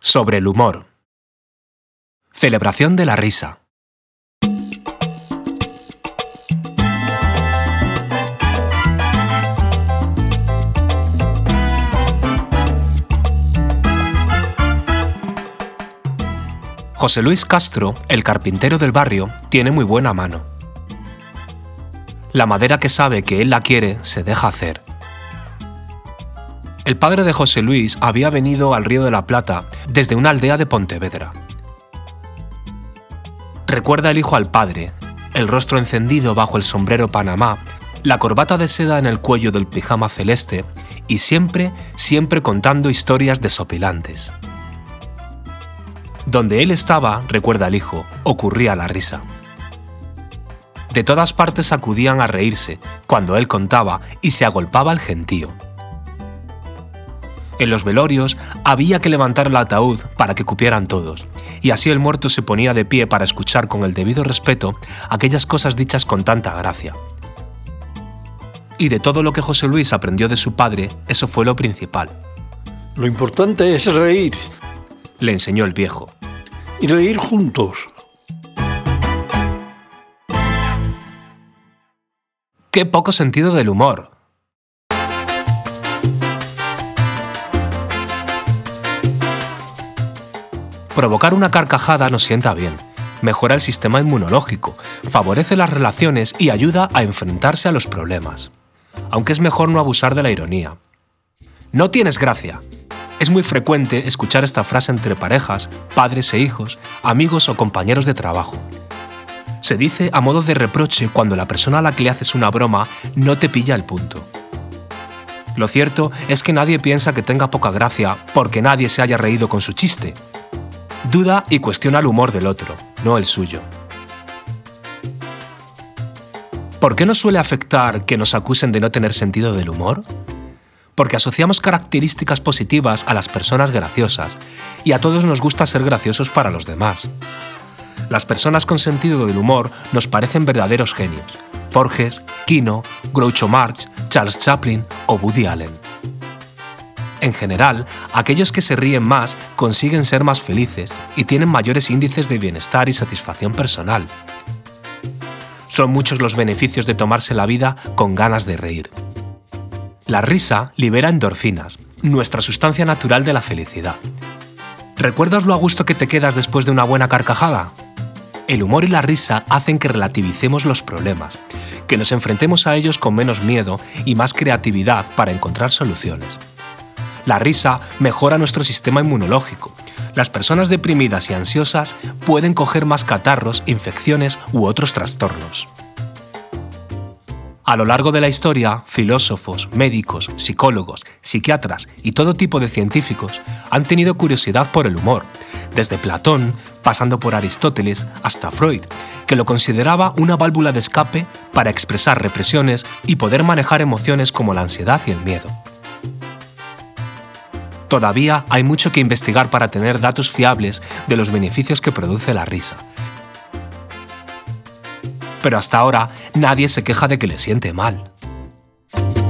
Sobre el humor. Celebración de la risa. José Luis Castro, el carpintero del barrio, tiene muy buena mano. La madera que sabe que él la quiere se deja hacer. El padre de José Luis había venido al Río de la Plata desde una aldea de Pontevedra. Recuerda el hijo al padre, el rostro encendido bajo el sombrero Panamá, la corbata de seda en el cuello del pijama celeste y siempre contando historias desopilantes. Donde él estaba, recuerda el hijo, ocurría la risa. De todas partes acudían a reírse cuando él contaba y se agolpaba el gentío. En los velorios había que levantar el ataúd para que cupieran todos, y así el muerto se ponía de pie para escuchar con el debido respeto aquellas cosas dichas con tanta gracia. Y de todo lo que José Luis aprendió de su padre, eso fue lo principal. Lo importante es reír. Le enseñó el viejo. Y reír juntos. ¡Qué poco sentido del humor! Provocar una carcajada nos sienta bien, mejora el sistema inmunológico, favorece las relaciones y ayuda a enfrentarse a los problemas. Aunque es mejor no abusar de la ironía. ¡No tienes gracia! Es muy frecuente escuchar esta frase entre parejas, padres e hijos, amigos o compañeros de trabajo. Se dice a modo de reproche cuando la persona a la que le haces una broma no te pilla el punto. Lo cierto es que nadie piensa que tenga poca gracia porque nadie se haya reído con su chiste. Duda y cuestiona el humor del otro, no el suyo. ¿Por qué nos suele afectar que nos acusen de no tener sentido del humor? Porque asociamos características positivas a las personas graciosas y a todos nos gusta ser graciosos para los demás. Las personas con sentido del humor nos parecen verdaderos genios. Forges, Kino, Groucho Marx, Charles Chaplin o Woody Allen. En general, aquellos que se ríen más consiguen ser más felices y tienen mayores índices de bienestar y satisfacción personal. Son muchos los beneficios de tomarse la vida con ganas de reír. La risa libera endorfinas, nuestra sustancia natural de la felicidad. ¿Recuerdas lo a gusto que te quedas después de una buena carcajada? El humor y la risa hacen que relativicemos los problemas, que nos enfrentemos a ellos con menos miedo y más creatividad para encontrar soluciones. La risa mejora nuestro sistema inmunológico. Las personas deprimidas y ansiosas pueden coger más catarros, infecciones u otros trastornos. A lo largo de la historia, filósofos, médicos, psicólogos, psiquiatras y todo tipo de científicos han tenido curiosidad por el humor, desde Platón, pasando por Aristóteles hasta Freud, que lo consideraba una válvula de escape para expresar represiones y poder manejar emociones como la ansiedad y el miedo. Todavía hay mucho que investigar para tener datos fiables de los beneficios que produce la risa. Pero hasta ahora nadie se queja de que le siente mal.